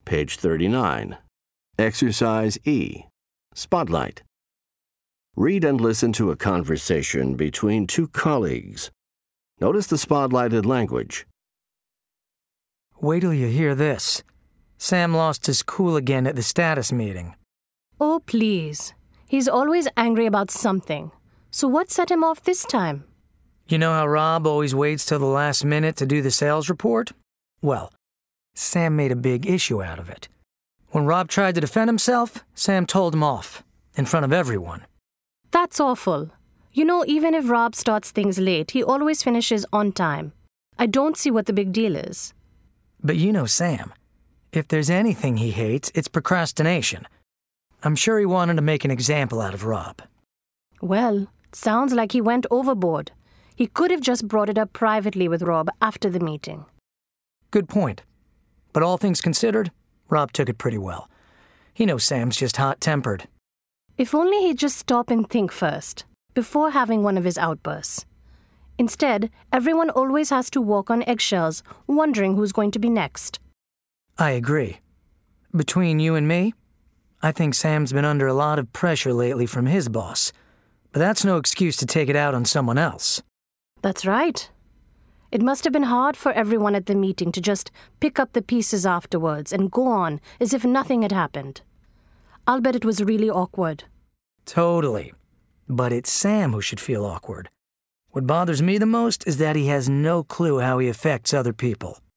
page 39. Exercise E. Spotlight. Read and listen to a conversation between two colleagues. Notice the spotlighted language. Wait till you hear this. Sam lost his cool again at the status meeting. Oh, please. He's always angry about something. So what set him off this time? You know how Rob always waits till the last minute to do the sales report? Well, Sam made a big issue out of it. When Rob tried to defend himself, Sam told him off, in front of everyone. That's awful. You know, even if Rob starts things late, he always finishes on time. I don't see what the big deal is. But you know Sam. If there's anything he hates, it's procrastination. I'm sure he wanted to make an example out of Rob. Well, sounds like he went overboard. He could have just brought it up privately with Rob after the meeting. Good point. But all things considered, Rob took it pretty well. He knows Sam's just hot-tempered. If only he'd just stop and think first, before having one of his outbursts. Instead, everyone always has to walk on eggshells, wondering who's going to be next. I agree. Between you and me, I think Sam's been under a lot of pressure lately from his boss. But that's no excuse to take it out on someone else. That's right. It must have been hard for everyone at the meeting to just pick up the pieces afterwards and go on as if nothing had happened. I'll bet it was really awkward. Totally. But it's Sam who should feel awkward. What bothers me the most is that he has no clue how he affects other people.